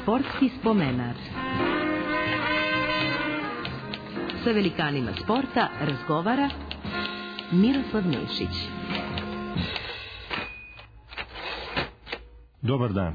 Sportski spomenar. Sa velikanima sporta razgovara Miroslav Nešić. Dobar dan.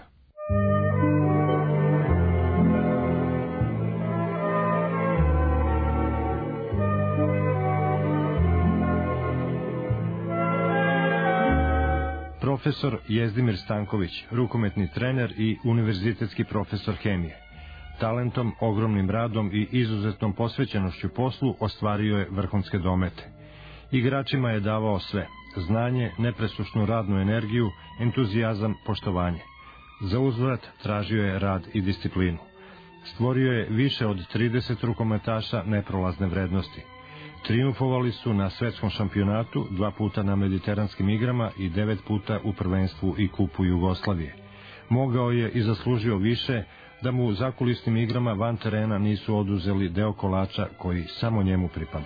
Profesor Jezdimir Stanković, rukometni trener i univerzitetski profesor hemije. Talentom, ogromnim radom i izuzetnom posvećenošću poslu ostvario je vrhunske domete. Igračima je davao sve: znanje, nepresušnu radnu energiju, entuzijazam, poštovanje. Za uzvrat tražio je rad i disciplinu. Stvorio je više od 30 rukometaša neprolazne vrednosti. Trijumfovali su na svetskom šampionatu, 2 puta na mediteranskim igrama i 9 puta u prvenstvu i kupu Jugoslavije. Mogao je i zaslužio više da mu u zakulisnim igrama van terena nisu oduzeli deo kolača koji samo njemu pripada.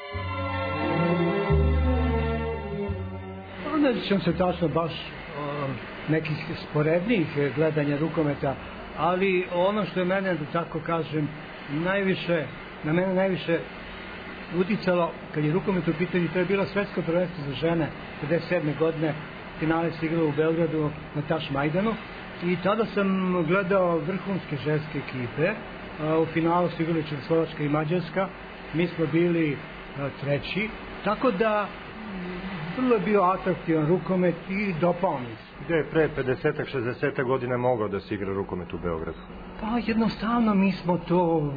Ne sjećam se tačno baš nekih sporednijih gledanja rukometa, ali ono što je mene, da tako kažem, na mene najviše uticalo kad je rukomet u pitanju, to je bilo svetsko prvenstvo za žene 57. godine, finale se igralo u Beogradu na Tašmajdanu i tada sam gledao vrhunske ženske ekipe. U finalu su igrali Čehoslovačka i Mađarska, mi smo bili treći, tako da vrlo je bio atraktivan rukomet i dopao mi se. Gde je pre 50-60 godina mogao da se igra rukomet u Beogradu? Pa jednostavno mi smo to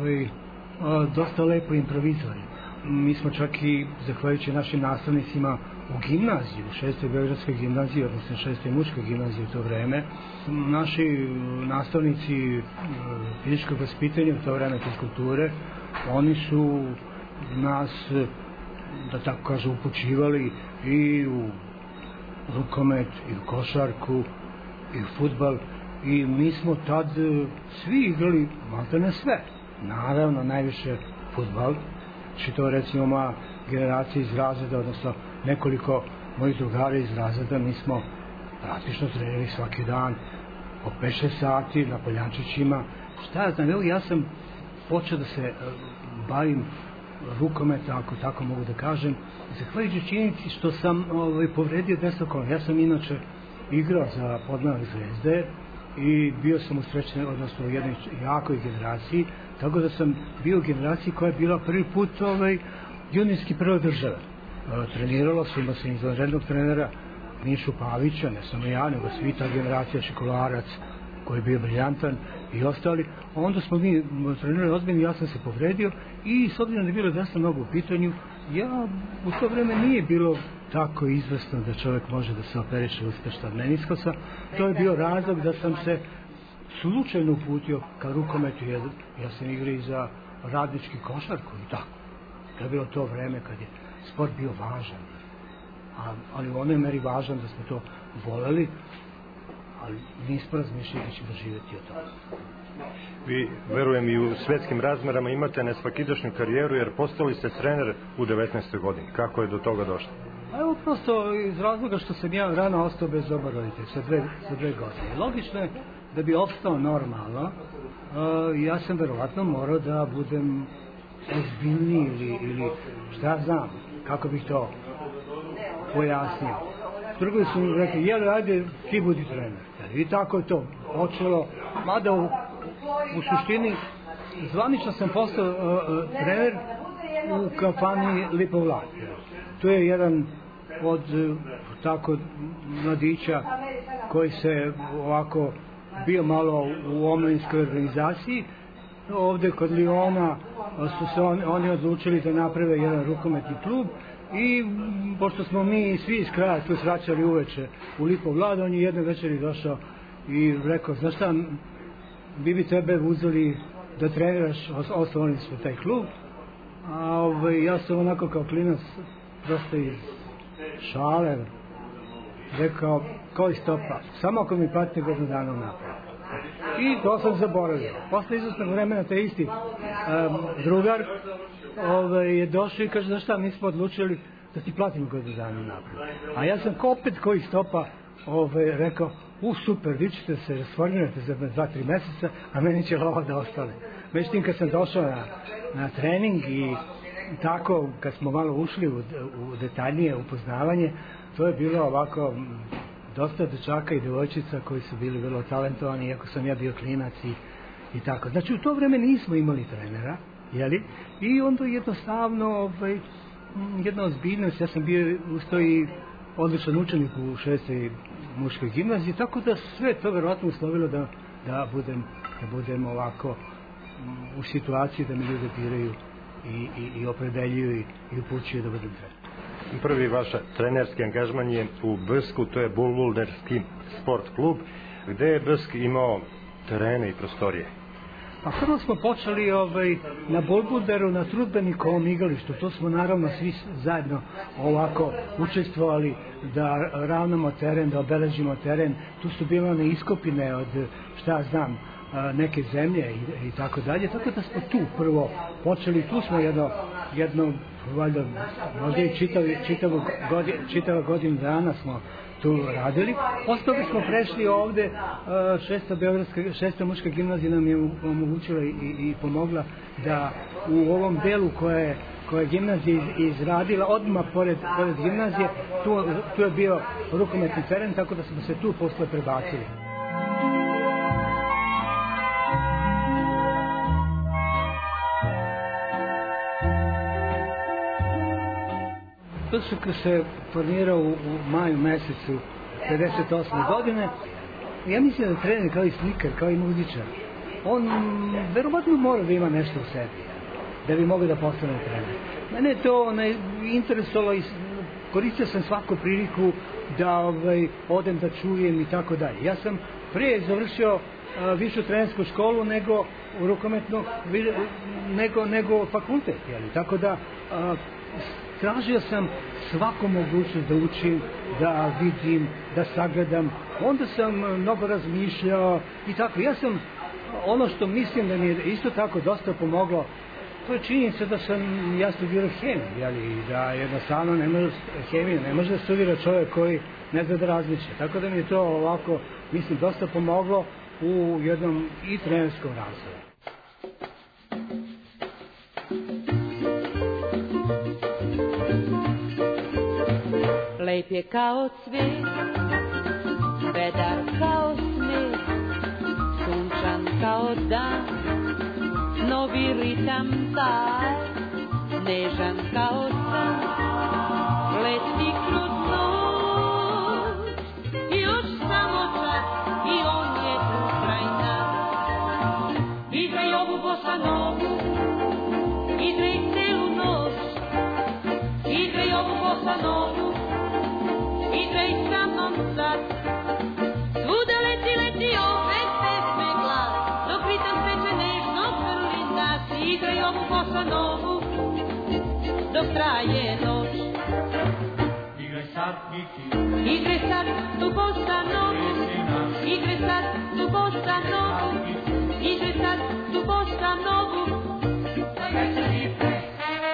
dosta lepo improvizovali. Mi smo čak i, zahvaljujući našim nastavnicima u gimnaziji, u 6. Beogradskoj gimnaziji, odnosno 6. muškoj gimnaziji u to vreme, naši nastavnici fizičkog vaspitanja u to vreme fiskulture, oni su nas, da tako kažu, upućivali i u rukomet, i u košarku, i u fudbal, i mi smo tad svi igrali maltene sve. Naravno, najviše fudbal, što to recimo moja generacija iz razreda, odnosno nekoliko mojih drugara iz razreda, mi smo praktično trenirali svaki dan po 5-6 sati na Poljančićima. Šta ja znam, evo ja sam počeo da se bavim rukometa, ako tako mogu da kažem, zahvaljujući činjenici što sam povredio desno koleno. Ja sam inače igrao za Podmale Zvezde i bio sam u srećnoj, odnosno u jednoj jakoj generaciji, tako da sam bio u generaciji koja je bila prvi put juniorski prva država. Treniralo se, imao sam izvanrednog trenera Mišu Pavića, ne samo ja, nego svi ta generacija, Šikolarac, koji je bio briljantan i ostali. Onda smo mi trenirali ozbiljno, ja sam se povredio i s obzirom da je bilo desna noga u pitanju, ja u to vreme nije bilo tako izvesno da čovjek može da se operiše uspešno od meniskosa. To je bio razlog da sam se slučajno uputio ka rukometu. Ja sam igrao i za radnički košarku i tako. To je bilo to vreme kad je sport bio važan. Ali u onoj meri važan da smo to voleli, ali nismo razmišljali da ćemo živjeti od toga. Vi, verujem, i u svetskim razmerama imate nesvakidašnju karijeru, jer postali ste trener u 19. godini. Kako je do toga došlo? Evo, prosto iz razloga što sam ja rano ostao bez oba roditelja, sa dve godine. Logično je da bi opstao normalno, ja sam verovatno morao da budem ozbiljniji ili šta ja znam, kako bih to pojasnio. Drugovi su mi rekli, jel, ajde, ti budi trener. I tako je to počelo, mada u suštini zvanično sam postao trener u kafani Lipovlad. To je jedan od tako mladića koji se ovako bio malo u omladinskoj organizaciji. Ovde kod Liona su se oni odlučili da naprave jedan rukometni klub i pošto smo mi svi iz kraja tu svraćali uveče u Lipovlad, on je jedne večeri došao i rekao, znaš šta, bi tebe uzeli da treniraš, osnovali smo taj klub, a ja sam onako kao klinac dosta iz šale rekao, koji stopa, samo ako mi platite godinu dana napred. I to sam zaboravio. Posle izvesnog vremena taj isti drugar je došao i kaže, znaš šta, mi smo odlučili da ti platimo godinu dana napred. A ja sam opet koji stopa rekao, super, vi ćete se rasformirati za 2-3 meseca, a meni će lova da ostane. Međutim, kad sam došao na trening i tako, kad smo malo ušli u detaljnije upoznavanje, to je bilo ovako dosta dečaka i devojčica koji su bili vrlo talentovani, iako sam ja bio klinac i tako. Znači, u to vreme nismo imali trenera, jeli? I onda jednostavno, jedna ozbiljnost, ja sam bio usto i odličan učenik u 6. muškoj gimnaziji, tako da sve to verovatno uslovilo da budem ovako u situaciji da mi ljudi biraju i opredeljuju i upućuju da budem trener. Prvi vaš trenerski angažman je u Bsku, to je Bulvulderski sport klub. Gde je Bsk imao terene i prostorije? Pa prvo smo počeli na Bulvulderu, na Trudbenikovom igralištu. To smo naravno svi zajedno ovako učestvovali da ravnamo teren, da obeležimo teren. Tu su bile one iskopine od, šta znam, neke zemlje i tako dalje. Tako da smo tu prvo počeli, tu smo jedno valjda, možda i čitava godinu dana smo tu radili. Ostali smo prešli ovde, 6. muška gimnazija nam je omogućila i pomogla da u ovom delu koje je gimnazija izradila, odmah pored gimnazije, tu je bio rukometni teren, tako da smo se tu posle prebacili. Bsk se formirao u maju mesecu 58. godine. Ja mislim da trener kao i slikar, kao i muzičar, on verovatno mora da ima nešto u sebi da bi mogao da postane trener. Mene je to interesovalo i koristio sam svaku priliku da odem da čujem i tako dalje. Ja sam prije završio višu trenersku školu nego rukometnu, nego fakultet, tako da tražio sam svaku mogućnost da učim, da vidim, da sagledam. Onda sam mnogo razmišljao i tako. Ja sam, ono što mislim da mi je isto tako dosta pomoglo, to je činjenica da sam ja studirao hemiju, da jednostavno ne može da studira čovjek koji ne zna da razmišlja. Tako da mi je to ovako, mislim, dosta pomoglo u jednom i trenerskom razvoju. Lep je kao cvijet, vedar kao sneg, sunčan kao dan, novi ritam taj, nežan kao san, leti kroz noć, još samo čas i on je tu kraj nas. Igraj ovu bossa novu, igraj celu noć, igraj ovu bossa novu, igraj sa mnom sad. Svuda leti opet pesme glas, dok ritam sveće nežno prli nas. Igraj ovu bossa novu, dok traje noć. Igraj sad i ti, igraj sad tu bossa novu, igraj sad tu bossa novu, igraj sad tu bossa novu. Večeri ples.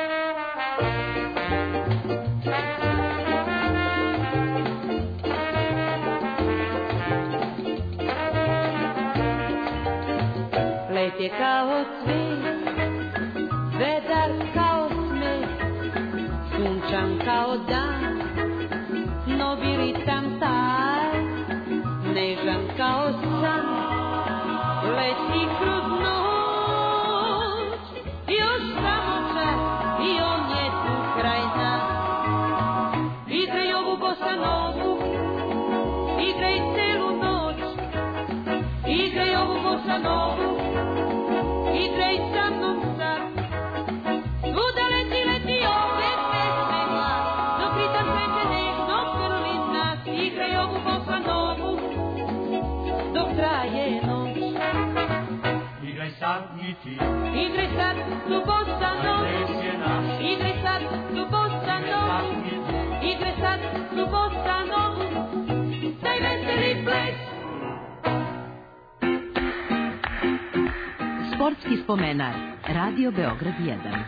Lep je kao cvijet, vedar kao sneg, sunčan kao dan, novi ritam taj, nežan kao san, leti kroz noć, još samo čas i on je tu kraj nas. Igraj ovu bossa novu, igraj celu noć, igraj ovu bossa novu, igraj sa mnom sad. Svuda leti opet pesme glas, dok ritam sveće nežno prli nas. Igraj ovu bossa novu, dok traje noć. igraj sad i ti, Igraj sad tu bossa novu, ples je naš. igraj sad tu bossa novu, igraj sad tu bossa novu. Daj veseli ples. Sportski spomenar, Radio Beograd 1.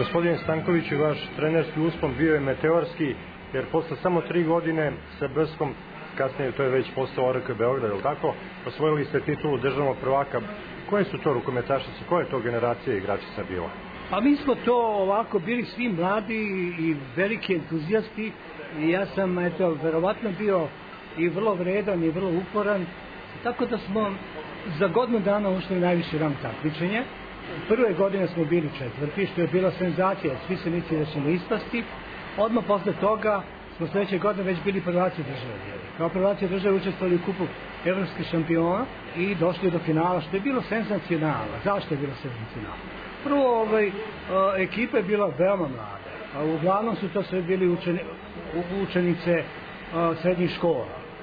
Gospodin Stanković, vaš trenerski uspon bio je meteorski, jer posle samo 3 godine sa Brskom, kasnije to je već postao ORK Beograd, ili tako, osvojili ste titulu državnog prvaka. Koje su to rukometašice, koje je to generacije igračica bila? Pa mi smo to ovako bili svi mladi i veliki entuzijasti i ja sam, verovatno bio i vrlo vredan i vrlo uporan, tako da smo za godinu dana ušli u najviši rang takmičenja. Prve godine smo bili 4. što je bila senzacija, svi se mislili da ćemo ispasti. Odmah posle toga smo sledeće godine već bili prvaci države. Kao prvaci države učestvovali u kupu evropskih šampiona i došli do finala, što je bilo senzacionalno. Zašto je bilo senzacionalno? Prvo, ekipa je bila veoma mlada. Uglavnom su to sve bili učenice srednjih škola.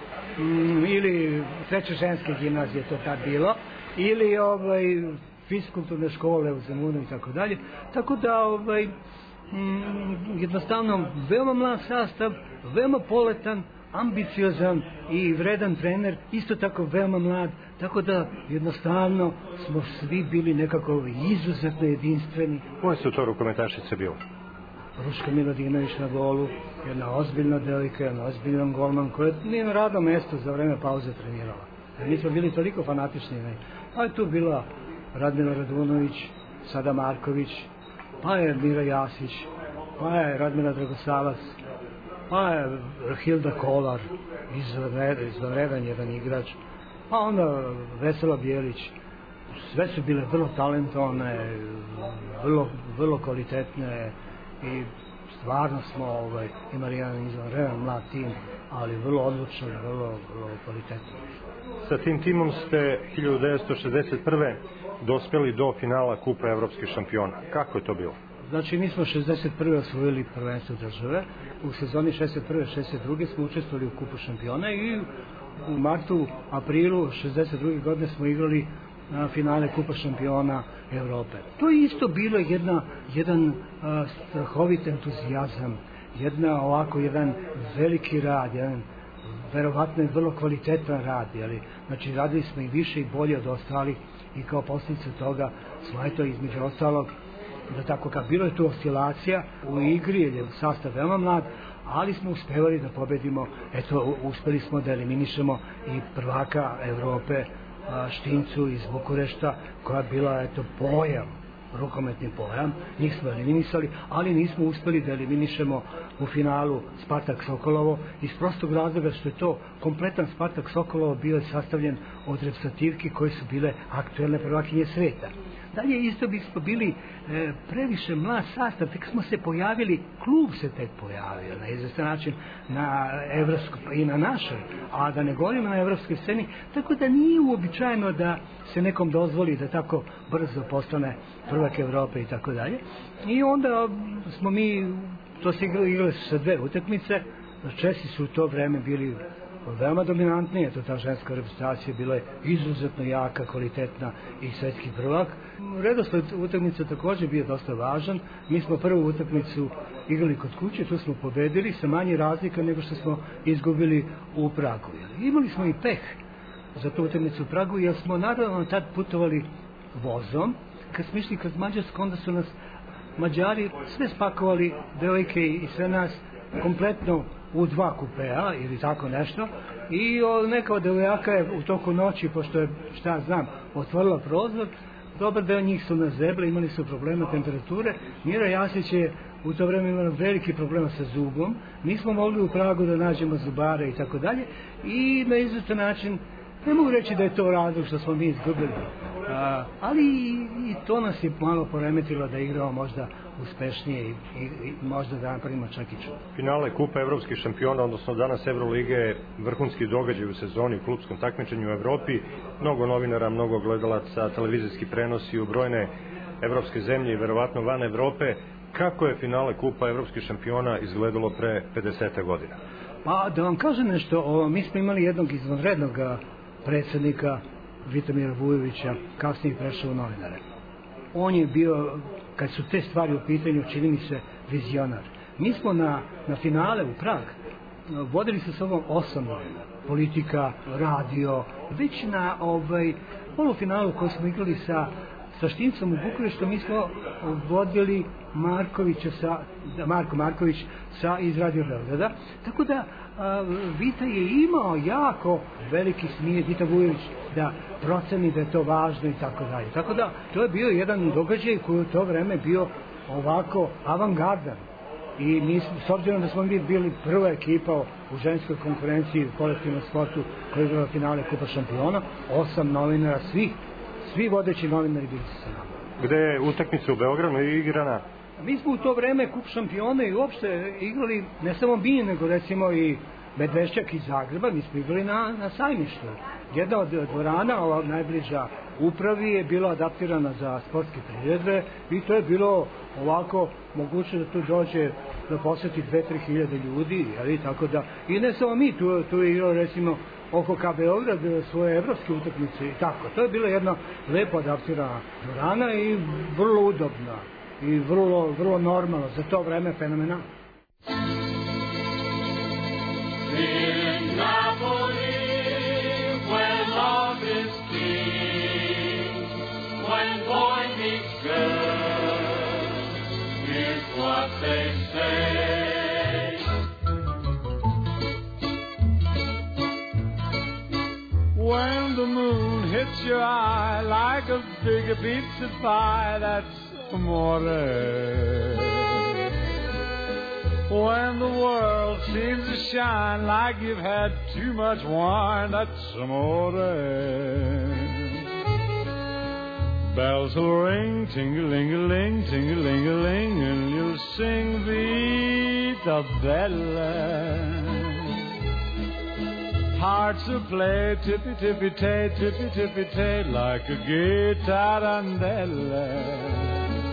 Ili treće ženske gimnazije, to tad bilo. Ili fiskulturne škole u Zemunu i tako dalje. Tako da, jednostavno, veoma mlad sastav, veoma poletan, ambiciozan i vredan trener, isto tako veoma mlad, tako da jednostavno smo svi bili nekako izuzetno jedinstveni. Koje su to rukometašice bile? Ruška Milodinović na golu, jedna ozbiljna devojka, jedna ozbiljan golman koja nije na radnom mestu za vreme pauze trenirala. Mi smo bili toliko fanatični. Pa je tu bila Radmila Radunović, Sada Marković, pa je Mira Jasić, pa je Radmila Dragosavac, pa je Hilda Kolar, izvanredan jedan igrač, pa onda Vesela Bijelić. Sve su bile vrlo talentovane, vrlo kvalitetne i stvarno smo imali jedan izvanredan mlad tim, ali vrlo odlučan, vrlo kvalitetno. Sa tim timom ste 1961. dospeli do finala Kupa evropskih šampiona. Kako je to bilo? Znači, mi smo 61. osvojili prvenstvo države. U sezoni 61-62. smo učestvovali u Kupu šampiona i u martu, aprilu 62. godine smo igrali na finale Kupa šampiona Evrope. To je isto bilo jedan strahovit entuzijazam, jedan veliki rad, jedan verovatno je vrlo kvalitetan rad, znači radili smo i više i bolje od ostalih i kao posljedica toga smo između ostalog, da tako kao bilo je tu oscilacija u igri, jer je sastav veoma mlad, ali smo uspevali da pobedimo, uspeli smo da eliminišemo i prvaka Evrope Štincu iz Bukurešta, koja je bila pojam, rukometni pojam, njih smo eliminisali, ali nismo uspeli da eliminišemo u finalu Spartak Sokolovo, iz prostog razloga što je to kompletan Spartak Sokolovo bio sastavljen od reprezentativki koje su bile aktuelne prvakinje sveta. Dalje isto bismo bili previše mlad sastav, tek smo se pojavili, klub se tek pojavio na izvestan način na evropskoj i na našoj, a da ne govorimo na evropskoj sceni, tako da nije uobičajeno da se nekom dozvoli da tako brzo postane prvak Evrope i tako dalje. I onda smo mi, to se igrali su sa 2 utakmice, Česi su u to vreme bili veoma dominantni, ta ženska reprezentacija bila je izuzetno jaka, kvalitetna i svetski prvak. Redosled utakmica također bio dosta važan. Mi smo prvu utakmicu igrali kod kuće, tu smo pobedili sa manje razlika nego što smo izgubili u Pragu. Imali smo i peh za tu utakmicu u Pragu, jer smo naravno tad putovali vozom. Kad smo išli kroz Mađarsku, onda su nas Mađari sve spakovali, devojke i sve nas, kompletno u 2 kupea ili tako nešto, i neka od devojaka je u toku noći, pošto je, šta znam, otvorila prozor, dobar deo njih su nas zeble, imali su problema temperature. Mira Jasić je u to vreme imala veliki problema sa zubom, nismo mogli u Pragu da nađemo zubare i tako dalje, i na izuzetan način, ne mogu reći da je to razlog što smo mi izgubili, ali i to nas je malo poremetilo da igramo možda uspešnije i možda da napravimo čak i čudo. Finale Kupa evropskih šampiona, odnosno danas Evrolige, je vrhunski događaj u sezoni u klupskom takmičenju u Evropi. Mnogo novinara, mnogo gledalaca, televizijski prenosi u brojne evropske zemlje i verovatno van Evrope. Kako je finale Kupa evropskih šampiona izgledalo pre 50 godina? Pa da vam kažem nešto, mi smo imali jednog izvanrednog predsjednika, Vitomira Vujovića, kasnije prešao u novinare. On je bio, kad su te stvari u pitanju, čini mi se vizionar. Mi smo na finale u Prag vodili sa sobom 8 novinara. Politika, radio, već na polufinalu koji smo igrali sa Štimcom u Bukureštu mi smo vodili Marko Marković iz Radio Beograda, tako da Vita je imao jako veliki smijet, Vita Vujović, da proceni da je to važno i tako dalje. Tako da to je bio jedan događaj koji u to vreme bio ovako avangardan. I mi, s obzirom da smo mi bili prva ekipa u ženskoj konkurenciji u kolektivnom sportu koja je igrala finale Kupa šampiona, 8 novinara, svi vodeći novinari bili su sa nama. Gde je utakmica u Beogradu igrana? Mi smo u to vreme Kup šampiona i uopšte igrali, ne samo mi, nego recimo i Medvešćak iz Zagreba, mi smo igrali na Sajmištu. Jedna od dvorana, ova najbliža upravi, je bila adaptirana za sportske priredbe i to je bilo ovako moguće da tu dođe da poseti 2-3 hiljade ljudi, ali tako da, i ne samo mi, tu je igrao recimo OKK Beograd svoje evropske utakmice i tako. To je bila jedna lepo adaptirana dvorana i vrlo udobna i vrlo normalno, za to vreme fenomenalno. In Napoli, where love is king, when boy meets girl, here's what they say. When the moon hits your eye like a big pizza pie, that's amore. When the world seems to shine like you've had too much wine, that's amore. Bells will ring, ting-a-ling-a-ling, ting-a-ling-a-ling, and you'll sing Vita Bella. Hearts will play tippy-tippy-tay, tippy-tippy-tay, like a gay tarantella.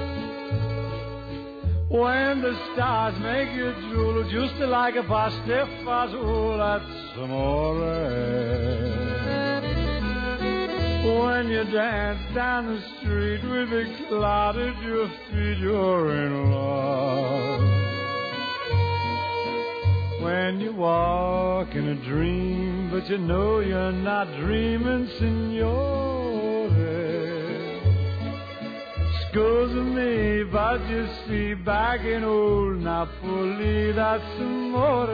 When the stars make you drool, just like a pasta fazool, that's amore. When you dance down the street with a cloud at your feet, you're in love. When you walk in a dream, but you know you're not dreaming, signore. Scusa me, but you see, back in old Napoli, that's amore.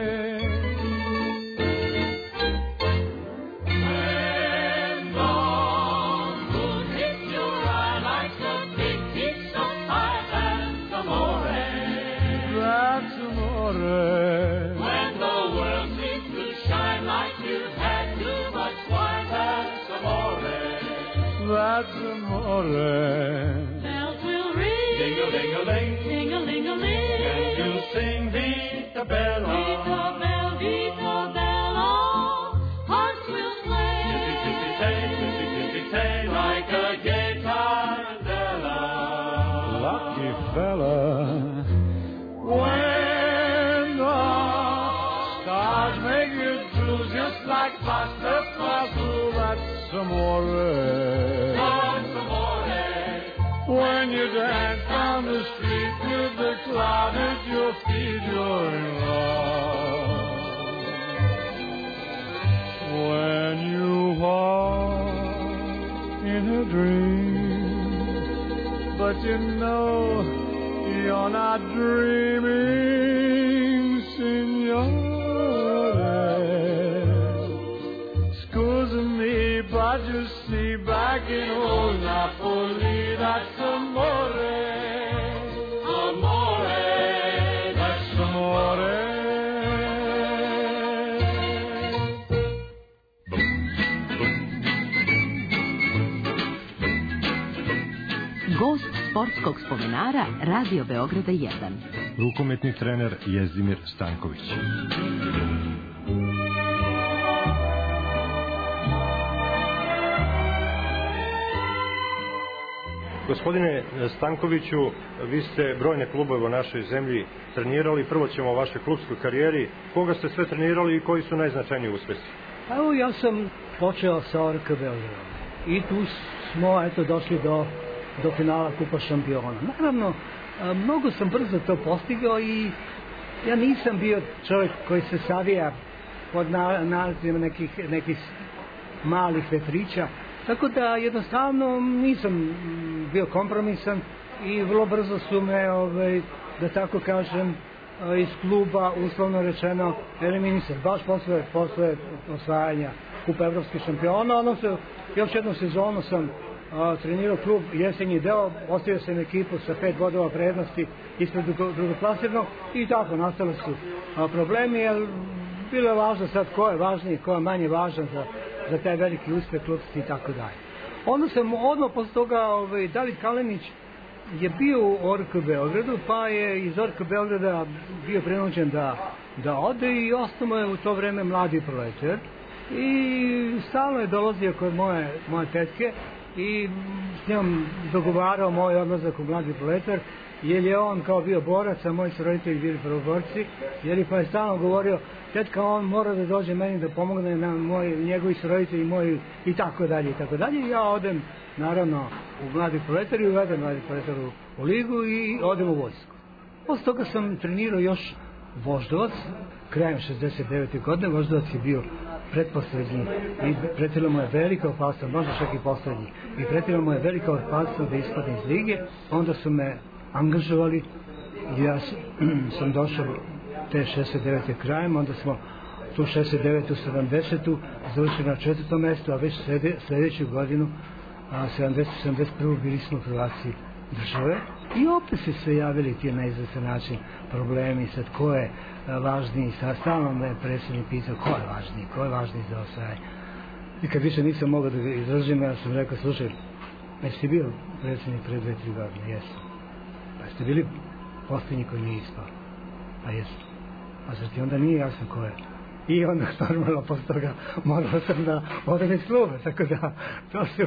When the moon hits your eye like a big piece of pie, that's amore. That's amore. When the world seems to shine like you've had too much wine, that's amore. That's amore. Ding-a-ling-a-ling, ding-a-ling-a-ling, and you'll sing Vita Bella. Vita Bella, Vita Bella, hearts will play. Tippy-tippy-tay, tippy-tippy-tay, like a gay tarantella. Lucky fella. When the stars make you drool, just like pasta fazool, that's amore. When you dance down the street with the cloud at your feet, you're in love. When you walk in a dream, but you know you're not dreaming, signore. Scusa me, but you see, back in old Napoli, that's amore. Amore, that's amore. Gost sportskog spomenara Radio Beograda 1. Rukometni trener Jezdimir Stanković. Gospodine Stankoviću, vi ste brojne klubove u našoj zemlji trenirali. Prvo ćemo o vašoj klubskoj karijeri. Koga ste sve trenirali i koji su najznačajniji uspesi? Evo, ja sam počeo sa ORK Beogradom i tu smo došli do finala Kupa šampiona. Naravno, mnogo sam brzo to postigao i ja nisam bio čovjek koji se savija pod nalazima nekih malih vetrića. Tako da jednostavno nisam bio kompromisan i vrlo brzo su me, da tako kažem, iz kluba, uslovno rečeno, eliminisali. Baš posle osvajanja Kupa evropskih šampiona, još jednu sezonu sam trenirao klub jesenji deo, ostavio sam ekipu sa 5 bodova prednosti ispred drugoplasirnog i tako nastali su problemi, jer bilo je važno sad ko je važniji, ko je manje važan za taj veliki uspeh klubski i tako dalje. Onda sam odmah posle toga, David Kalenić je bio u ORK Beogradu, pa je iz ORK Beograda bio prinuđen da ode i ostao je u to vreme mladi proletar i stalno je dolazio kod moje tetke i s njom dogovarao moj odlazak u mladi proletar, jer je on kao bio borac, a moji su roditelji bili prvoborci, jer pa je stalno govorio, tetka, on mora da dođe meni da pomogne na njegovi su roditelji moji i tako dalje i tako dalje. Ja odem naravno u mladi proletar i uvedem mladi proletar u ligu i odem u vojsku. Posle toga sam trenirao još Voždovac, krajem 69. godine. Voždovac je bio pretposlednji i pretila mu je velika opasnost, možda čak i poslednji, i pretila mu je velika opasnost da ispadne iz lige. Onda su me angažovali i ja sam došao te 69. krajem, onda smo tu 69. 70. završili na 4. mestu, a već sledeću godinu 70-71. bili smo prvaci države i opet su se javili ti na izvestan način problemi, sad ko je važniji, stalno me predsjednik pitao ko je važniji za osvajanje. I kad više nisam mogao da ga izdržim, ja sam rekao, slušaj, jesi ti bio predsjednik pre 2-3 godine? Jesam. Pa jeste bili posljednji koji nije ispao? Pa jesam. A zar ti onda nije jasno ko je? I onda normalno posle toga morao sam da odem iz kluba, tako da to su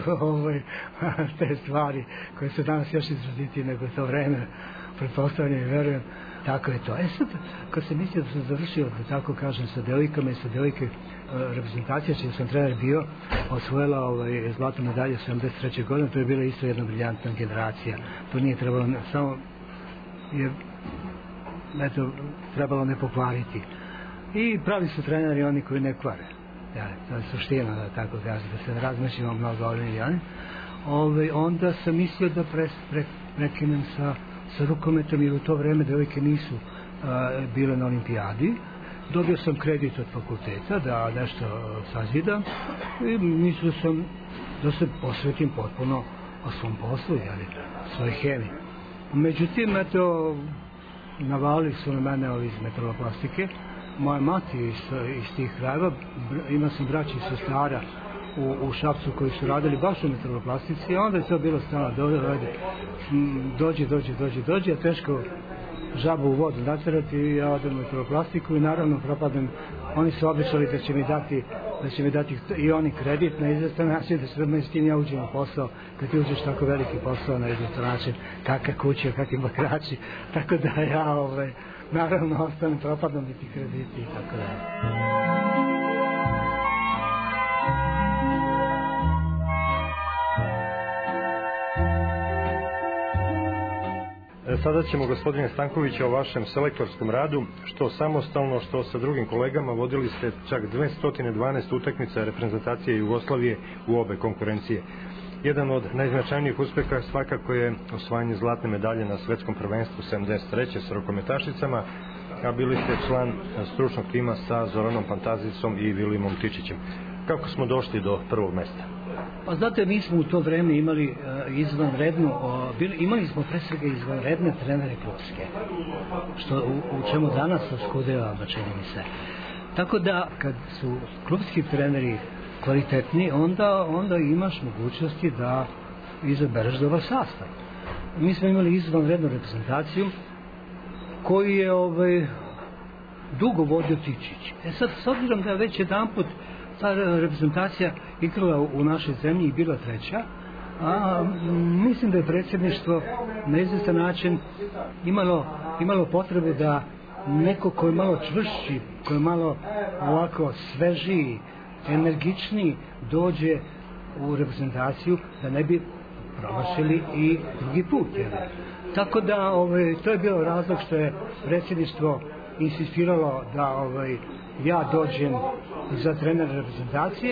te stvari koje su danas još izrazitije nego to vreme, pretpostavljam i verujem, tako je to. Sad, kad sam mislio da sam završio, da tako kažem, sa devojkama i sa devojke reprezentacija, čiji sam trener bio, osvojila zlatnu medalju 73. godine, to je bila isto jedna briljantna generacija. To nije trebalo, samo je trebalo ne pokvariti. I pravi su treneri oni koji ne kvare. To je suština, da tako kažem, da se ne razmišljamo mnogo ovdje. Onda sam mislio da prekinem sa rukometom, jer u to vreme devojke nisu bile na olimpijadi. Dobio sam kredit od fakulteta da nešto sazidam i mislio sam da se posvetim potpuno o svom poslu, svoj hemiji. Međutim, navalili su na mene iz metaloplastike. Moja mati iz tih krajeva, imao sam braći i sestara u Šapcu koji su radili baš u metaloplastici, i onda je to bilo stano, dođi, a teško žabu u vodu naterati, i ja odem u metaloplastiku i naravno propadem. Oni su obećali da će mi dati i oni kredit na izvestan način, da se s tim ja uđem u posao. Kad ti uđeš tako veliki posao na izvestan način, kakve kuće, kakvi bakrači, tako da ja naravno ostanem, propadam mi ti krediti i tako da. Sada ćemo, gospodine Stanković, o vašem selektorskom radu, što samostalno, što sa drugim kolegama vodili ste čak 212 utakmica reprezentacije Jugoslavije u obe konkurencije. Jedan od najznačajnijih uspeha svakako je osvajanje zlatne medalje na svetskom prvenstvu 73. s rukometašicama, a bili ste član stručnog tima sa Zoranom Pantazicom i Vilijemom Tičićem. Kako smo došli do prvog mesta? Pa znate, mi smo u to vreme imali imali smo pre svega izvanredne trenere klubske, što u čemu danas oskudeva, čini mi se. Tako da, kad su klubski treneri kvalitetni, onda imaš mogućnosti da izabereš dobar sastav. Mi smo imali izvanrednu reprezentaciju koju je dugo vodio Tičić. Sad, s obzirom da je već jedanput ta reprezentacija igrala u našoj zemlji i bila treća, mislim da je predsjedništvo na izvestan način imalo potrebu da neko ko je malo čvršći, ko je malo ovako svežiji, energičniji, dođe u reprezentaciju, da ne bi promašili i drugi put. Tako da to je bilo razlog što je predsjedništvo insistiralo da ja dođem za trenera reprezentacije,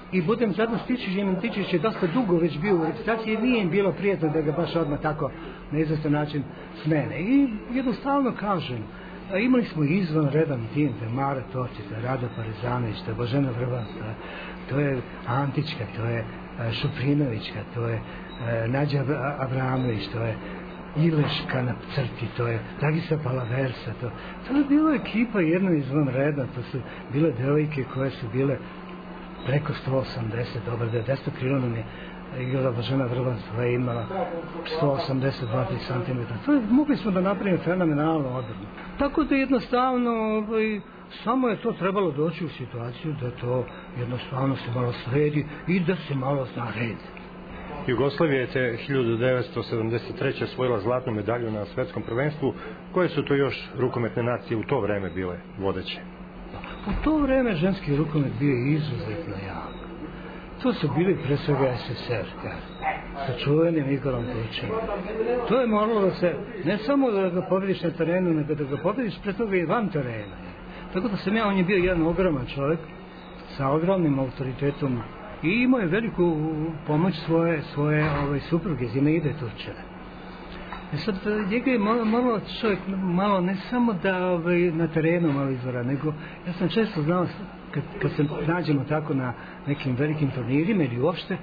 i budem zajedno s Tičićem, jer Tičić je dosta dugo već bio u reprezentaciji i nije im bilo prijetno da ga baš odmah tako na izvestan način smene. I jednostavno kažem, imali smo izvanredan tim, to je Mara Torčica, Rado Parezanović, to je Božena Vrban, to je Antićka, to je Šuprinovićka, to je Nađa Avramović, to je Ileška na crti, to je Dragisa Palaversa, to je bila ekipa jedna izvanredna, to su bile devojke koje su bile preko 180, dobro, 900 kilo nam je igrala Božena Vrban, koja je imala 182 cm. Mogli smo da napravimo fenomenalnu odbranu. Tako da jednostavno, samo je to trebalo doći u situaciju da to jednostavno se malo sredi i da se malo zna red. Jugoslavija je te 1973. osvojila zlatnu medalju na svetskom prvenstvu. Koje su to još rukometne nacije u to vreme bile vodeće? U to vreme ženski rukomet bio izuzetno jak. To su bili pre svega SSR, sa čuvenim Igorom Tučićem. To je moralo da se, ne samo da ga pobediš na terenu, nego da ga pobediš pre toga i van terena. Tako da sam on je bio jedan ogroman čovjek sa ogromnim autoritetom i imao je veliku pomoć svoje supruge, Zimeide Turčeve. Sad, njega je moralo čovjek malo, ne samo da na terenu malo izvora, nego ja sam često znao, kad se nađemo tako na nekim velikim turnirima ili uopšte,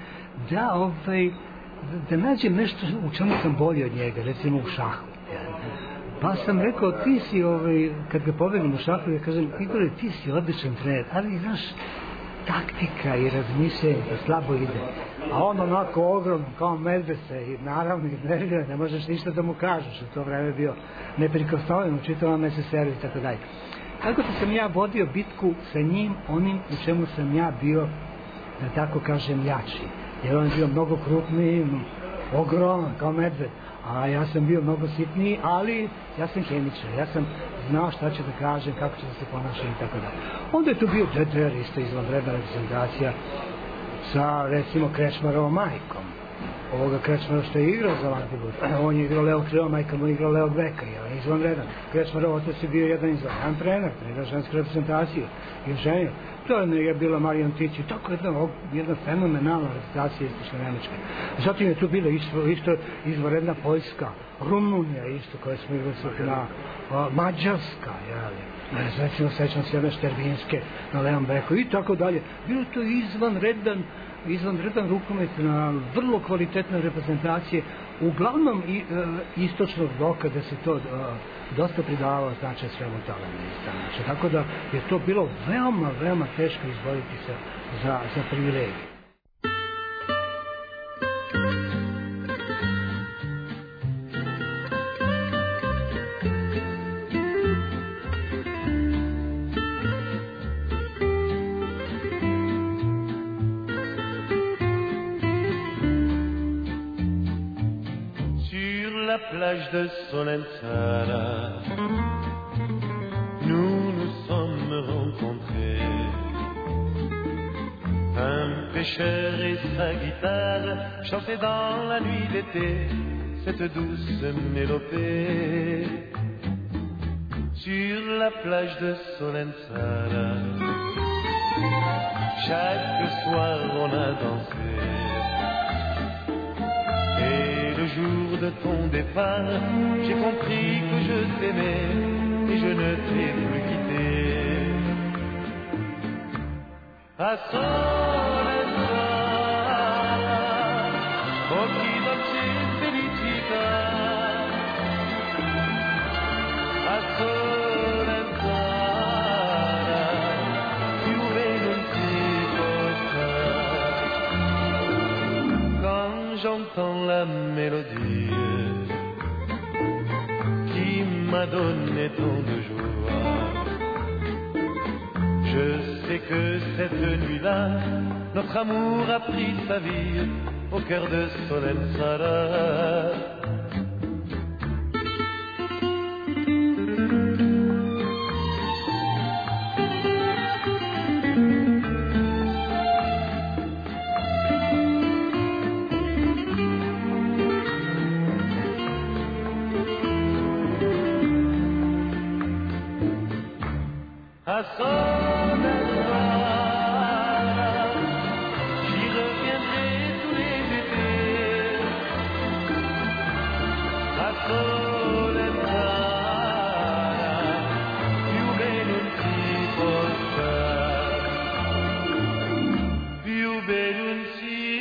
da nađem nešto u čemu sam bolji od njega, recimo u šahu. Pa sam rekao, ti si, kad ga povedem u šahu, ja kažem, Igore, ti si odličan trener, ali znaš, taktika i razmišljanje slabo ide. A on onako ogromno, kao medvese i naravno iznervira, ne možeš ništa da mu kažeš. U to vreme bio neprikosnoven, u čitavom SSR-u i tako dalje. Tako da sam ja vodio bitku sa njim, onim u čemu sam ja bio, da tako kažem, jači. Jer on je bio mnogo krupniji, ogroman, kao medved. A ja sam bio mnogo sitniji, ali ja sam hemičar. Ja sam znao šta ću da kažem, kako ću da se ponašam i tako dalje. Onda je tu bio Dedver, isto izvanredna reprezentacija sa, recimo, Krečmarovom majkom. Ovoga Krečmara što je igrao za Magdeburg. On je igrao levog krila, majka mu je igrao levog beka. On je izvanredan. Krečmarov otac je bio jedan izvanredan trener, trener ženske reprezentacije. I ženio. To je bila Marijan Tić i tako jedna fenomenalna reprezentacija istočne Nemačke. Zatim je tu bila isto izvanredna Poljska, Rumunija isto koja smo igrali na Mađarska, recimo sećam se jedne Šterbinske na levom beku i tako dalje. Bilo to izvanredan rukomet na vrlo kvalitetne reprezentacije, uglavnom istočnog bloka, da se to dosta pridavalo značaj svemu tome. Tako da je to bilo veoma, veoma teško izboriti se za privilegiju. Plage de Solenzara, nous nous sommes rencontrés. Un pêcheur et sa guitare chantaient dans la nuit d'été cette douce mélopée. Sur la plage de Solenzara, chaque soir on a dansé. Le jour de ton départ, j'ai compris que je t'aimais et je ne t'ai plus quitté. A Solenzara, oh chi dolce felicità. A Solenzara, più non si possa. Quand j'entends la mélodie qui m'a donné tant de joie, je sais que cette nuit-là, notre amour a pris sa vie au cœur de Solenzara. belunci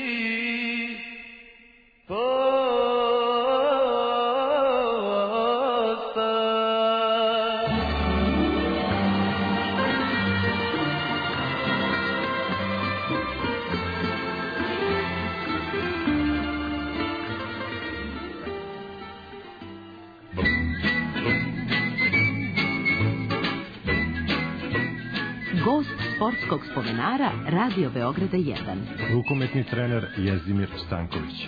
Gost sportskog spomenara Radio Beograda 1. Rukometni trener Jezdimir Stanković.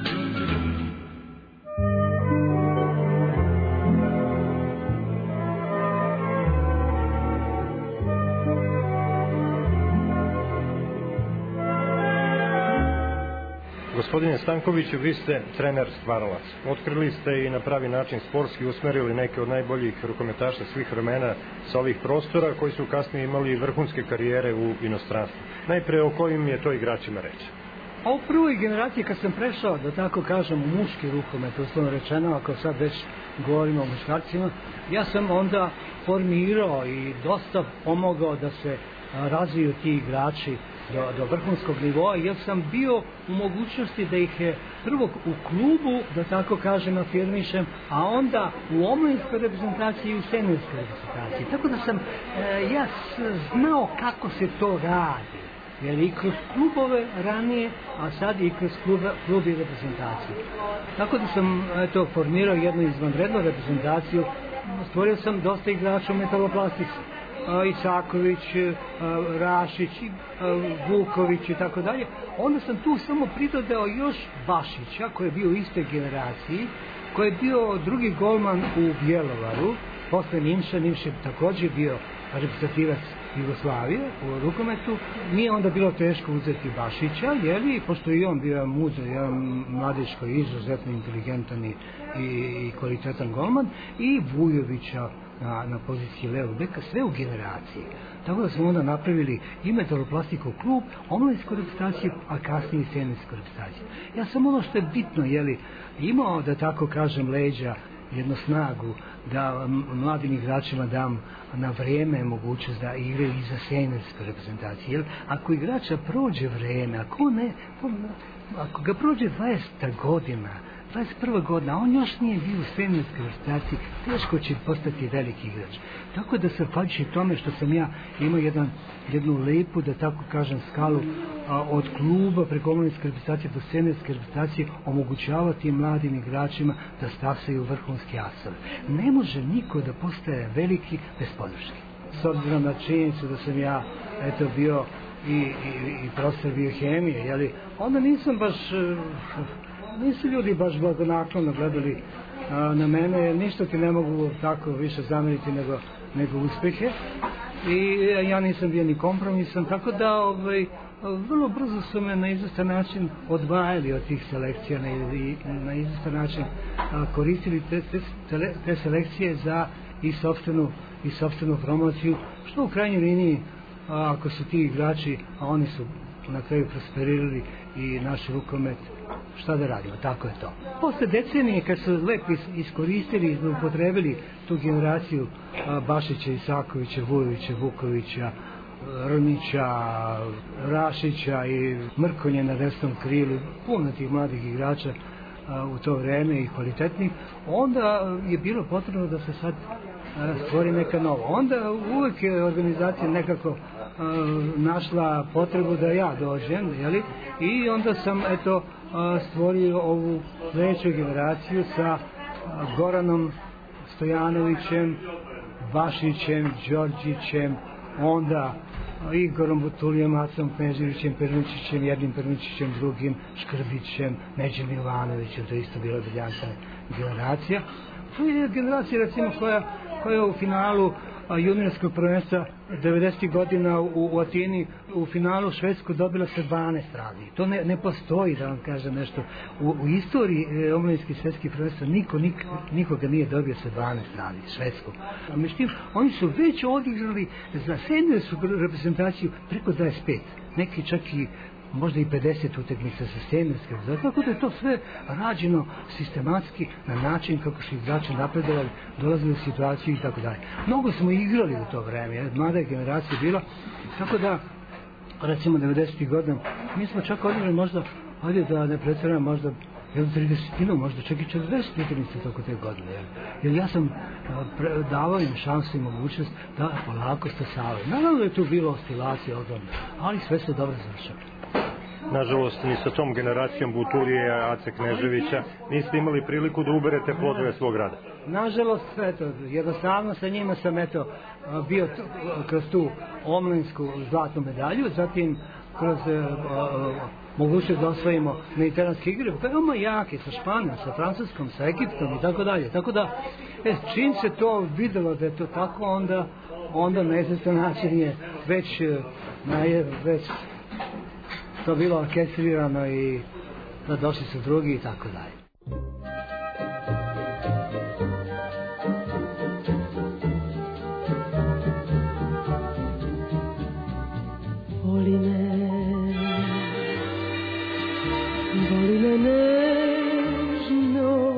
Gospodine Stankoviću, vi ste trener stvaralac. Otkrili ste i na pravi način sportski usmerili neke od najboljih rukometaša svih vremena sa ovih prostora, koji su kasnije imali vrhunske karijere u inostranstvu. Najpre, o kojim je to igračima reći? A u prvoj generaciji kad sam prešao, da tako kažem, u muški rukomet, uslovno rečeno, ako sad već govorimo o muškarcima, ja sam onda formirao i dosta pomogao da se razviju ti igrači do vrhunskog nivoa, jer sam bio u mogućnosti da ih prvo u klubu, da tako kažem, afirmišem, a onda u omladinskoj reprezentaciji i u seniorskoj reprezentaciji. Tako da sam ja znao kako se to radi, jer i kroz klubove ranije, a sad i kroz klub i reprezentaciju. Tako da sam formirao jednu izvanrednu reprezentaciju, stvorio sam dosta igrača u metaloplastici. Isaković, Rašić, Vuković i tako dalje. Onda sam tu samo pridodao još Bašića, koji je bio u istoj generaciji, koji je bio drugi golman u Bjelovaru, posle Nimša je također bio reprezentativac Jugoslavije u rukometu. Nije onda bilo teško uzeti Bašića, jer pošto i on bio mudar, jedan mladić koji je izuzetno inteligentan i kvalitetan golman, i Vujovića na poziciji levog beka, sve u generaciji. Tako da smo onda napravili i metaloplastiku klub, omladinsku reprezentaciju, a kasnije i seniorsku reprezentaciju. Ja sam ono što je bitno, imao, da tako kažem, leđa, jednu snagu, da mladim igračima dam na vrijeme mogućnost da igraju i za seniorsku reprezentaciju. Jer ako igrača prođe vrijeme, ako ga prođe 20. godina, 21. godina, on još nije bio u seniorskoj reprezentaciji, teško će postati veliki igrač. Tako da se hvaljujući tome što sam ja imao jednu lepu, da tako kažem, skalu od kluba preko omladinske reprezentacije do seniorske reprezentacije, omogućavati mladim igračima da stasaju vrhunski asove. Ne može niko da postaje veliki bez podrške. S obzirom na činjenicu da sam ja bio i profesor biohemije, onda nisam baš... Nisu ljudi baš blagonaklono gledali na mene, jer ništa ti ne mogu tako više zameriti nego uspehe. I ja nisam bio ni kompromisan, tako da vrlo brzo su me na izvestan način odvajali od tih selekcija i na izvestan način koristili te selekcije za i sopstvenu promociju, što u krajnjoj liniji, ako su ti igrači, a oni su na kraju prosperirali i naš rukomet, šta da radimo, tako je to. Posle decenije, kad su lepo iskoristili i upotrebili tu generaciju Bašića, Isakovića, Vujovića, Vukovića, Rnića, Rašića i Mrkonje na desnom krilu, puno tih mladih igrača u to vreme i kvalitetnih, onda je bilo potrebno da se sad stvori neka nova. Onda uvek je organizacija nekako našla potrebu da ja dođem, i onda sam stvorio ovu sledeću generaciju sa Goranom Stojanovićem, Bašićem, Đorđićem, onda Igorom Butulijom, Acom Kneževićem, Perničićem, jednim Perničićem, drugim Škrbićem, Neđem Jovanovićem, to je isto bila briljantna generacija. To je generacija, recimo, koja je u finalu juniorskog prvenstva 90. godina u Atini u finalu Švedsku dobila sa 12 razlike. To ne postoji, da vam kažem nešto. U istoriji omladinskih svetskih prvenstva nikoga nije dobio sa 12 razlike, Švedsku. Međutim, oni su već odigrali za seniorsku reprezentaciju preko 25. Neki čak i možda i 50 utakmica sa seniorskim. Tako da je to sve rađeno sistematski na način kako su igrači napredovali, dolazili u situaciju i tako dalje. Mnogo smo igrali u to vreme, mlada generacija bila, tako da recimo 90. godina, mi smo čak odigrali možda, ajde da ne pretjerujem, možda jednu 30, možda čak i 40 utakmica toko te godine. Jer ja sam davao im šansu i mogućnost da polako stasavaju. Naravno da je tu bilo oscilacija ogromna, ali sve se dobro završalo. Nažalost, ni sa tom generacijom Buturije, Ace Kneževića niste imali priliku da uberete plodove svog rada. Nažalost, eto, jednostavno sa njima sam bio kroz tu omladinsku zlatnu medalju, zatim kroz mogućnost da osvojimo mediteranske igre, veoma jake, sa Španijom, sa Francuskom, sa Egiptom i tako dalje. Tako da, čim se to videlo da je to tako, onda na izvestan način je već to bilo orkestrirano i da došli su drugi i tako dalje. Voli me nežno,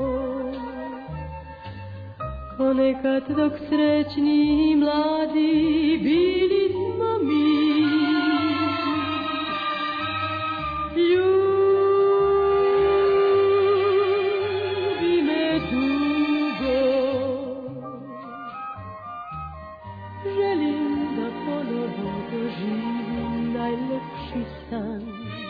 ko nekad dok srećni i mladi bili smo mi. Ljubi me dugo, želim da ponovo doživim najlepši san.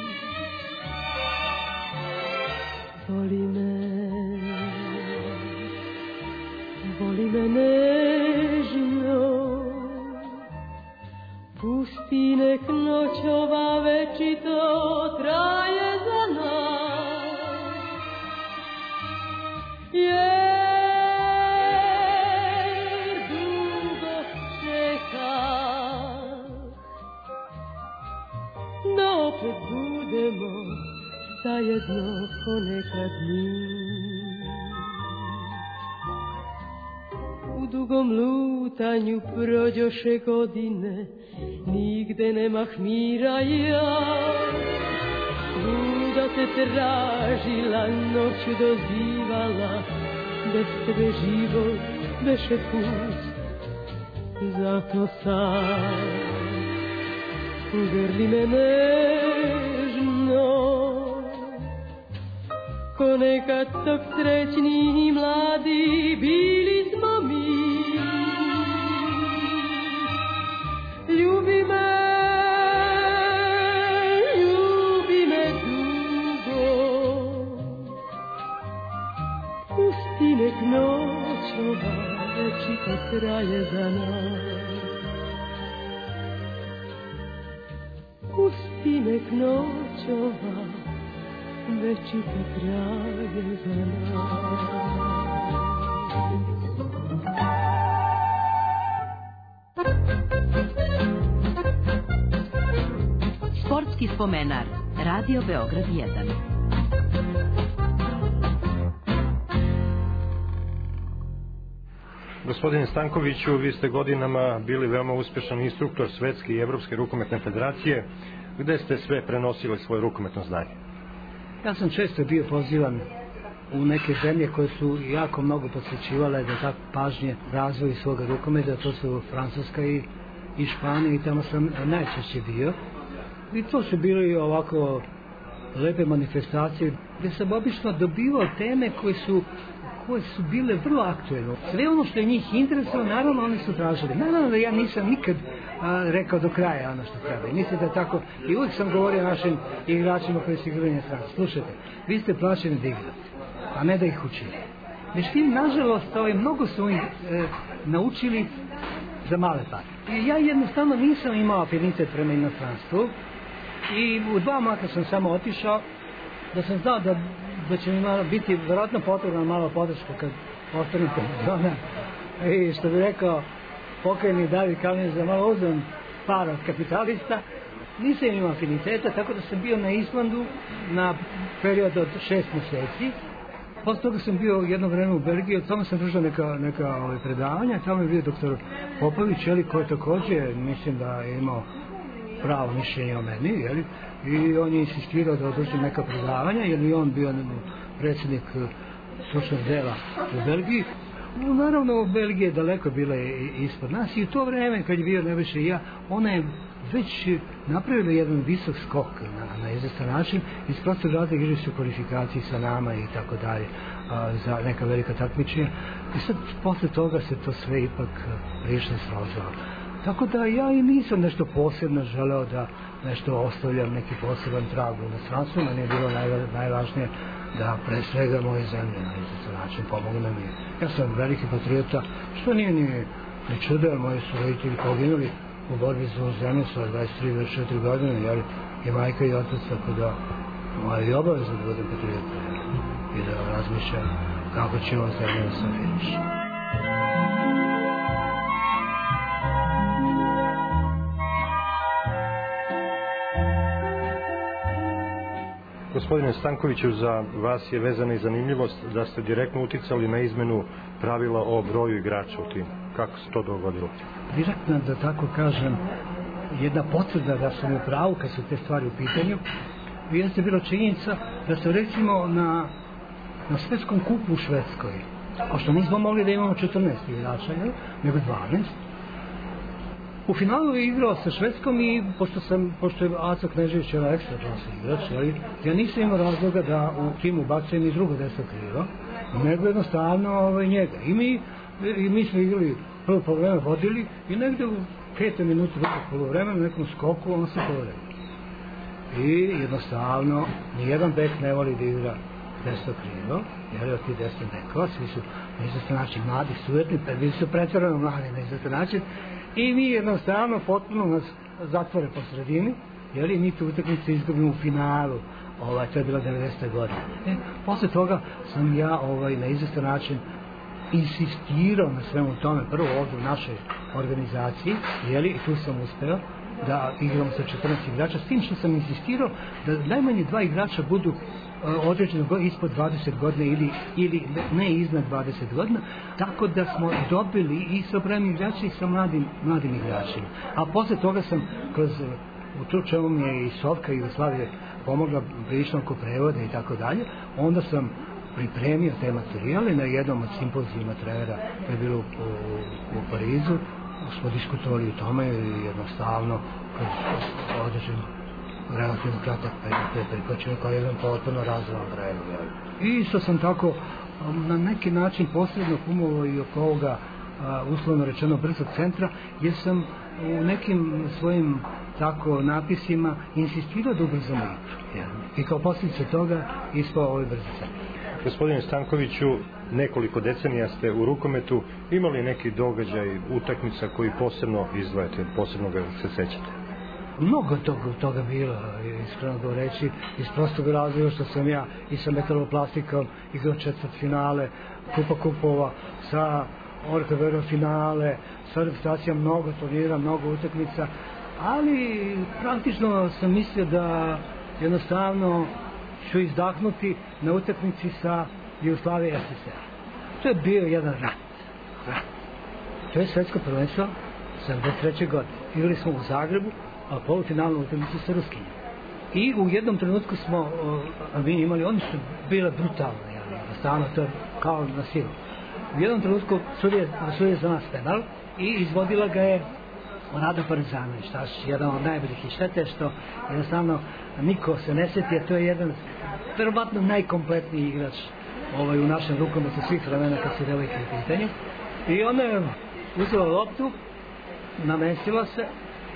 Voli me nežno, pusti nek noć ova večito traje za nas, jer dugo čekam da opet budemo zajedno ponekad mi. U dugom lutanju prođoše godine, nigde nemah mira ja. Luda te tražila, noću dozivala, bez tebe život beše pust. Zato sad grli me nežno, ko nekad dok srećni i mladi bili smo mi. Ljubi me dugo, pusti nek noć ova večito traje za nas. Pusti nek noć ova večito traje za nas. Sportski spomenar, Radio Beograd 1. Gospodine Stankoviću, vi ste godinama bili veoma uspešan instruktor Svetske i Evropske rukometne federacije. Gde ste sve prenosili svoje rukometno znanje? Ja sam često bio pozivan u neke zemlje koje su jako mnogo posvećivale da tako pažnje razvoju svoga rukometa, to su Francuska i Španija, i tamo sam najčešće bio. I to su bili ovako lepe manifestacije gdje sam obično dobivao teme koje su bile vrlo aktuelne. Sve ono što je njih interesovalo, naravno oni su tražili. Naravno da ja nisam nikad rekao do kraja ono što treba. I mislim da tako, i uvijek sam govorio našim igračima koji su igrali na stranu. Slušajte, vi ste plaćeni da igrate, a ne da ih učite. Međutim, nažalost, mnogo su naučili za male pare. I ja jednostavno nisam imao afinitet prema inostranstvu i u 2 maka sam samo otišao, da sam znao da će mi biti vjerojatno potrebna malo podrška kad ostanem penziona. I što bi rekao pokojni David Kalinić, za malo uzem par od kapitalista. Nisam imao afiniteta, tako da sam bio na Islandu na period od 6 mjeseci. Posle toga sam bio jedno vreme u Belgiji, tamo sam držao neka predavanja, tamo je bio doktor Popović, koji također mislim da je imao pravo mišljenje o meni, i on je insistirao da održim neka predavanja, jer je on bio predsjednik stručnog dela u Belgiji. Naravno, Belgija je daleko bila ispod nas i u to vreme, kad je bio Nebojša i ja, ona je već napravili jedan visok skok na izvestan način, iz prostog razloga igri su u kvalifikaciji sa nama i tako dalje za neka velika takmičenja. I sad posle toga se to sve ipak prilično srožava. Tako da ja i nisam nešto posebno želeo da nešto ostavljam, neki poseban trag u inostranstvu. Meni je bilo najvažnije da pre svega moje zemlje na izvestan način pomogne mi. Ja sam veliki patriota, što nije ni čudo, jer moji su roditelji poginuli u borbi za ovu zemlju sa 23-24 godine, jer je majka i otac, tako da moja je obaveza da budem patriota i da razmišljam kako će ova zemlja da se finiši. Gospodine Stankoviću, za vas je vezana i zanimljivost da ste direktno uticali na izmenu pravila o broju igrača u timu. Kako se to dogodilo? Direktno, da tako kažem, jedna potvrda da sam u pravu kad su te stvari u pitanju, jeste bila činjenica da su recimo na svetskom kupu u Švedskoj, pošto nismo mogli da imamo 14 igrača, nego 12, u finalu je igrao sa Švedskom i pošto je Aco Knežević je ekstra klasa igrač, ja nisam imao razloga da u timu bacujem i drugo desno krilo, nego jednostavno njega. I mi smo igrali prvo polovreme, vodili i negde u 5. minutu drugog polovremena u nekom skoku on se povredio. I jednostavno nijedan bek ne voli da igra desno krilo, jer je od tih desnih bekova, svi su na izvestan način mladi, sujetni, bili su pretjerano mladi na izvestan način, i mi jednostavno potpuno nas zatvore po sredini, jer mi tu utakmicu izgubimo u finalu, to je bila 90. godina. Posle toga sam ja na izvestan način insistirao na svemu tome, prvo ovdje u našoj organizaciji, i tu sam uspeo da igramo sa 14 igrača, s tim što sam insistirao da najmanje 2 igrača budu određeno ispod 20 godina ili ne iznad 20 godina, tako da smo dobili i sa opremnim igračima i sa mladim igračima. A posle toga sam u tu čemu mi je i Sovka Jugoslavije pomogla prilično oko prevoda i tako dalje, onda sam pripremio te materijale na jednom od simpozijima trenera koji je bilo u Parizu. Smo diskutovali o tome i jednostavno kroz određen relativno kratak prihvaćeno kao jedan potpuno razvojan predlog. I isto sam tako na neki način posredno kumovao i oko ovoga uslovno rečeno brzog centra, jer sam u nekim svojim tako napisima insistirao da ubrzamo igru. I kao posljedice toga ispao ovaj brzi centar. Gospodine Stankoviću, nekoliko decenija ste u rukometu, imali neki događaj, utakmica koji posebno izdvajate, posebno ga se sećate? Mnogo toga bilo, iskreno govoreći, iz prostog razloga što sam ja i sa Metaloplastikom igrao četvrtfinale, Kupa kupova, sa Orka Beograd finale, sa reprezentacijom mnogo turnira, mnogo utakmica, ali praktično sam mislio da jednostavno ću izdahnuti na utakmici sa Jugoslavije SSR. To je bio jedan rat. To je svetsko prvenstvo 73. godine. Igrali smo u Zagrebu, a polufinalnu utakmicu sa Ruskinjom. I u jednom trenutku smo mi imali, oni su bile brutalne, jednostavno to je kao na silu. U jednom trenutku sudija za nas penal i izvodila ga je Rado Parezanović, jedan od najboljih, i štete što jednostavno niko se ne sjeti, a to je jedan verovatno najkompletniji igrač u našem rukometu svih vremena kad se devojke u pitanju. I ona je uzela loptu, namestila se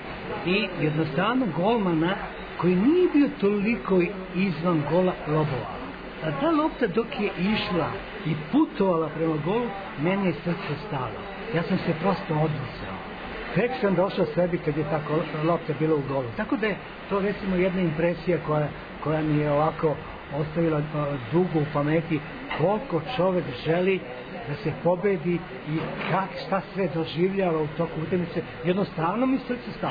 i jednostavno golmana koji nije bio toliko izvan gola lobova. A ta lopta dok je išla i putovala prema golu, meni je srce stalo. Ja sam se prosto odvusao. Tek sam došao sebi kad je ta lopta bila u golu. Tako da je to recimo jedna impresija koja mi je ovako ostavila dugo u pameti, koliko čovek želi da se pobedi i šta sve doživljava u toku utakmice. Jednostavno mi srce stalo.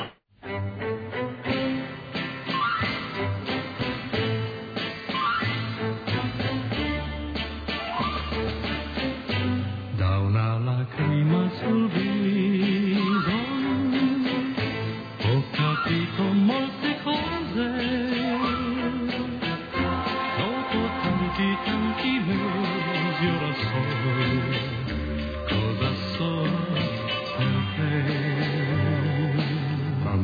Da una lacrima sul viso ho capito molte cose dopo tanti mesi ora so cosa so per te.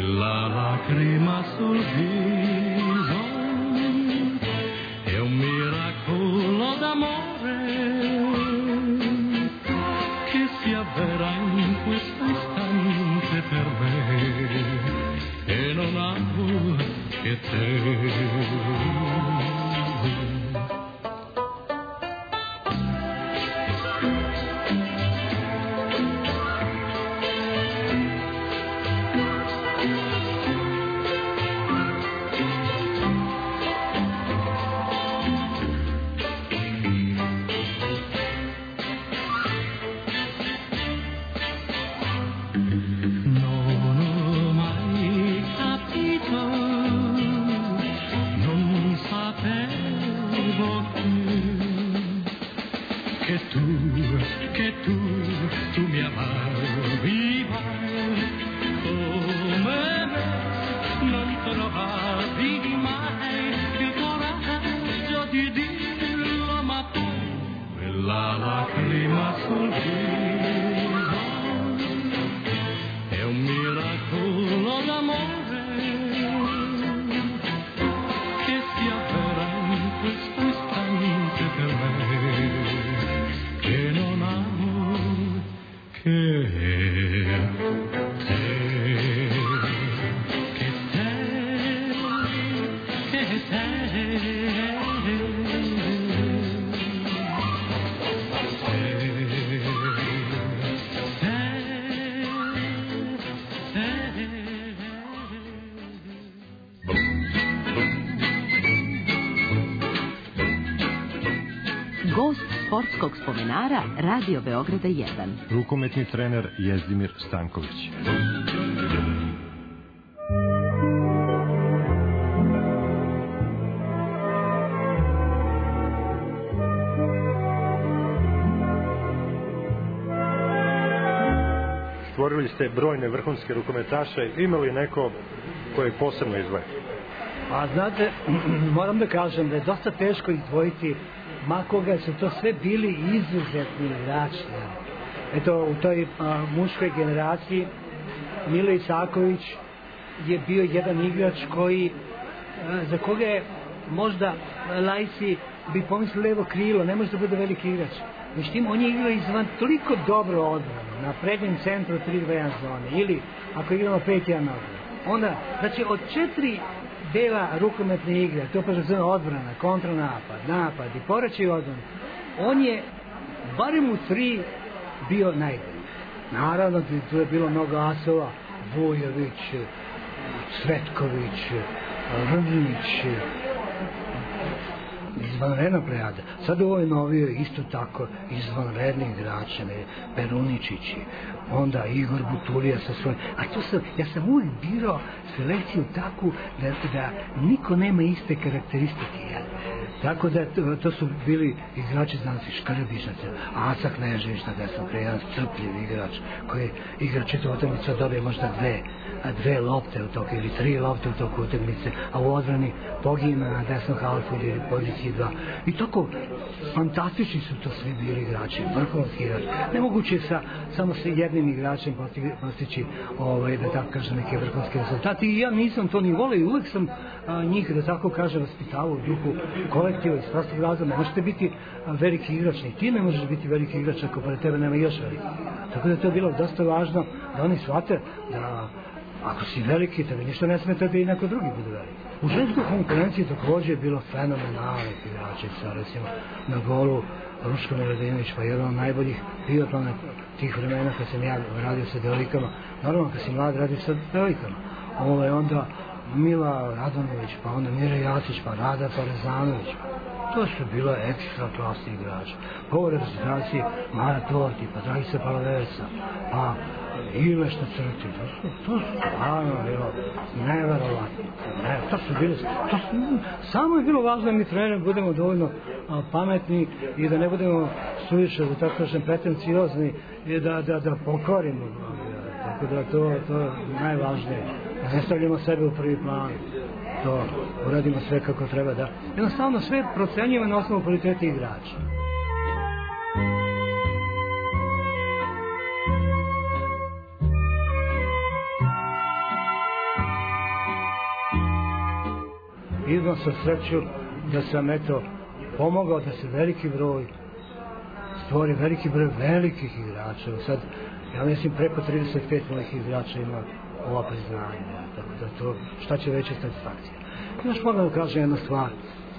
quella lacrima sul viso è un miracolo d'amore che si avvera in questo istante per me e non amo che te. Tu mi amavi mai come me, non trovavi mai il coraggio di dirlo, ma poi quella lacrima sul viso è un miracolo d'amore che si avvera in questo istante per me, che non amo che Gost sportskog spomenara Radio Beograda 1. Rukometni trener Jezdimir Stanković. Stvorili ste brojne vrhunske rukometaše, imali neko koje posebno izdvaja? A znate, moram da kažem da je dosta teško izdvojiti makoga su to sve bili izuzetni igrači. Eto, u toj muškoj generaciji Mile Isaković je bio jedan igrač koji, za koga je možda lajci bi pomislili levo krilo, ne može da bude veliki igrač. Međutim, on je igrao izvan toliko dobro odbranu, na prednjem centru 3-2-1 zone, ili ako igramo 5-1 odbranu. Onda, znači, od 4 dela rukometne igre, to je zona odbrana, kontranapad, napad i povraćaj odbrana, on je barem u 3 bio najbolji. Naravno, tu je bilo mnogo asova, Vujović, Cvetković, Rnić, izvanredna plejada. Sad u ovoj novijoj isto tako izvanredni igrači, Peruničići, onda Igor Butulija sa svojim, a to sam, ja sam uvijek birao selekciju takvu da niko nema iste karakteristike, jel? Tako da to su bili igrači, znam se, Škrbić, Aca Knežević na desnom kraju, jedan strpljiv igrač koji igra čitavu utakmicu, dobije možda dve lopte u toku ili 3 lopte u toku utakmice, a u odbrani pogine na desnom halfu ili poziciji 2. I tako fantastični su to svi bili igrači, vrhunski igrači. Nemoguće samo sa jednim igračem postići da tako kažem neke vrhunske rezultate. I ja nisam to ni volio i uvek sam njih, da tako kažem, vaspitavao u duhu kolektiva iz prostih razloga. Ne možete biti veliki igrač, ni ti ne možeš biti veliki igrač ako pored tebe nema još veliki. Tako da to je bilo dosta važno da oni shvate da ako si veliki, tebi ništa ne smeta da i neko drugi bude veliki. U ženskoj konkurenciji također je bilo fenomenalnih igračica, recimo na golu Ruško Nevedinović, pa jedan od najboljih biatlona tih vremena kad sam ja radio sa devojkama. Normalno kad si mlad radio sa devojkama. Onda Mila Radonović, pa onda Mira Jacić, pa Rada Parezanović. To su bila ekstra klasni igrači. Po ovoj reprezentaciji Mara Torti, pa Dragica Palaveca, pa Ileš na crti. To su stvarno bilo neverovatno. To su bili, samo je bilo važno da mi treneri budemo dovoljno pametni i da ne budemo suviše, da tako kažem, pretenciozni i da pokvarimo. Tako da to je najvažnije. Da ne stavljamo sebe u prvi plan. To uradimo sve kako treba, da jednostavno sve procenjujemo na osnovu kvalitete igrača. I imao sam sreću da sam pomogao da se veliki broj stvori, veliki broj velikih igrača. Sad, ja mislim preko 35 mojih igrača ima ova priznanja, tako da to šta će veća satisfakcija. Još moram da kažem jednu stvar,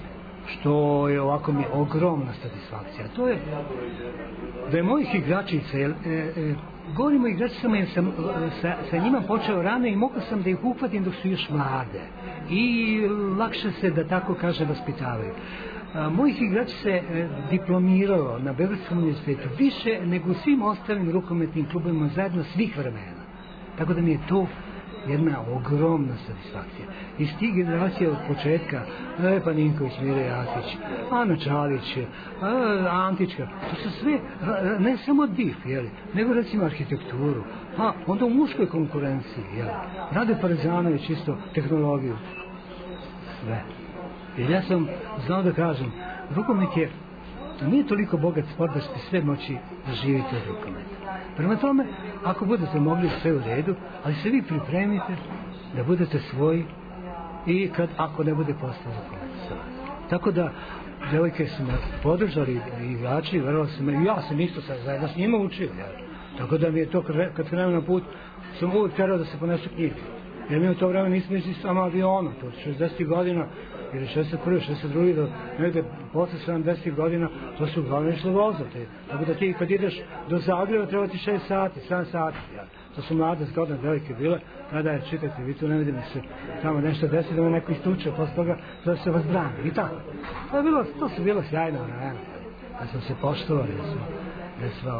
što je ovako mi ogromna satisfakcija. To je da je mojih igračica, govorim o igračicama jer sam sa njima počeo rano i mogao sam da ih uhvatim dok su još mlade i lakše se, da tako kaže, vaspitavaju. Mojih igrača se diplomiralo na Beogradskom univerzitetu više nego u svim ostalim rukometnim klubovima zajedno svih vremena. Tako da mi je to jedna ogromna satisfakcija. Iz tih generacija od početka, Lepa Ninković, Mire Jasić, Ana Čalić, Antička, to su sve, ne samo DIF, nego recimo arhitekturu, a onda u muškoj konkurenciji, Rade Parezanović isto tehnologiju, sve. Jer ja sam znao da kažem, rukomet nije toliko bogat sport da ćete sve moći da živite od rukometa. Prema tome, ako budete mogli, sve u redu, ali se vi pripremite da budete svoji i ako ne bude postao rukomet. Tako da, devojke su me podržali i igrači, verovali su me, i ja sam isto zajedno s njima učio. Tako da mi je to, kad krenem na put, sam uvijek terao da se ponesu knjige. Jer mi u to vreme nismo išli samo avionom, to 60 godina, ili 61. 62. do negde posle 70 godina, to su uglavnom išlo vozati. Tako da ti kad ideš do Zagreba treba ti 6 sati, 7 sati. To su mlade zgodne devojke bile, tada je, čitajte, vi tu ne vidimo se tamo nešto desi, da me neko istuče, posle toga da se vas brani. I tako. To su bilo sjajno vremena. Da smo se poštovali, da smo,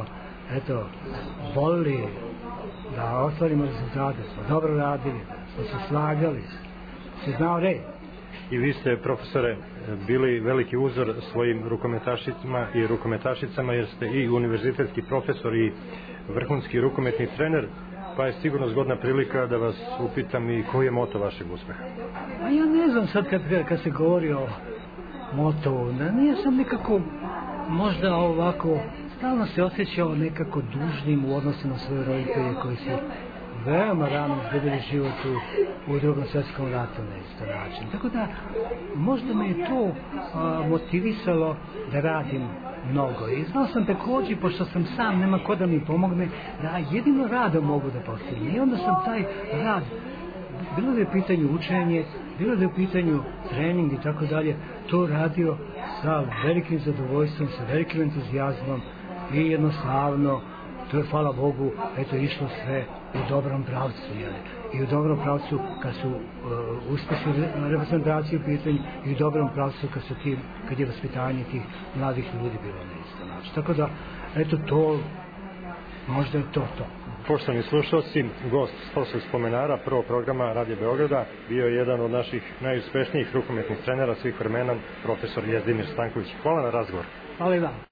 volili da ostvarimo rezultate, smo dobro radili, smo se slagali, se znao red. I vi ste, profesore, bili veliki uzor svojim rukometašicama i rukometašicama, jer ste i univerzitetski profesor i vrhunski rukometni trener, pa je sigurno zgodna prilika da vas upitam i koji je moto vašeg uspeha. Ja ne znam sad kad se govori o motovu, nije sam nekako možda ovako, stalno se osjećao nekako dužnim u odnosu na svoje roditelje koji su veoma rano izgubili život u Drugom svjetskom ratu na isto način. Tako da, možda me je to motivisalo da radim mnogo. I znao sam također, pošto sam sam, nema ko da mi pomogne, da jedino radom mogu da postignem. I onda sam taj rad, bilo da je u pitanju učenje, bilo da je u pitanju trening i tako dalje, to radio sa velikim zadovoljstvom, sa velikim entuzijazmom i jednostavno, to je, hvala Bogu, išlo sve u dobrom pravcu, i u dobrom pravcu kad su uspješne reprezentacije u pitanju, i u dobrom pravcu kad je vaspitanje tih mladih ljudi bilo na isto način. Tako da, to, možda je to. Poštovani slušalci, gost Sportskog spomenara prvog programa Radio Beograda bio je jedan od naših najuspešnijih rukometnih trenera svih vremena, profesor Jezdimir Stanković. Hvala na razgovor. Hvala i vam.